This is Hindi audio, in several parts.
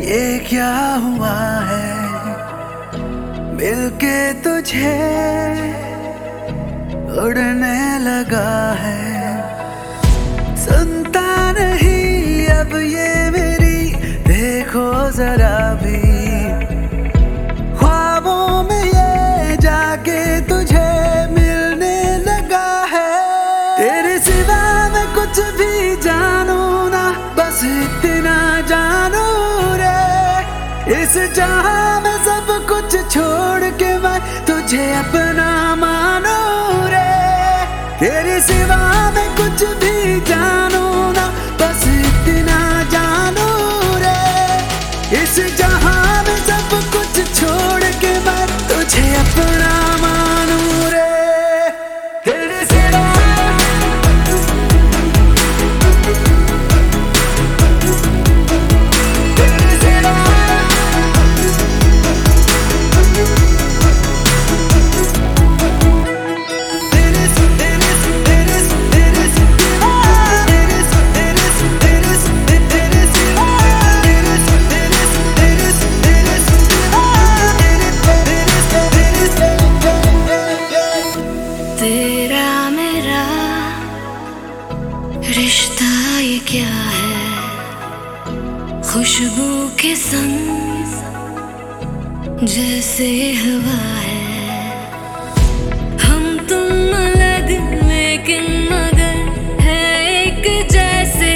ये क्या हुआ है मिलके तुझे उड़ने लगा है। सुनता नहीं अब ये मेरी, देखो जरा भी ख्वाबों में ये जाके तुझे मिलने लगा है। तेरे सिवा मैं कुछ भी जानू ना, बस इतना जानू रे, इस जहां में सब कुछ छोड़ के मैं तुझे अपना मानू रे। तेरे सिवा मैं कुछ भी जानू ना, बस इतना जानू रे, इस जहां में सब कुछ छोड़ के मैं तुझे अपना मानू रे। तेरे सिवा तेरा मेरा रिश्ता ये क्या है, खुशबू के संग जैसे हवा है। हम तुम अलग लेकिन मगर है एक जैसे,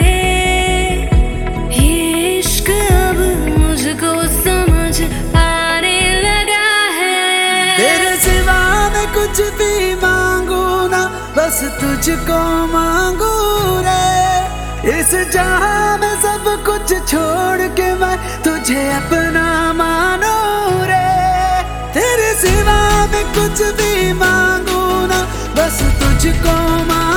ये इश्क अब मुझको समझ आने लगा है। तेरे सिवा मैं कुछ भी मांगू ना, बस तुझको मांगू रे, इस जहां में सब कुछ छोड़ के मैं तुझे अपना मानू रे। तेरे सिवा मैं कुछ भी मांगू ना, बस तुझको मांगू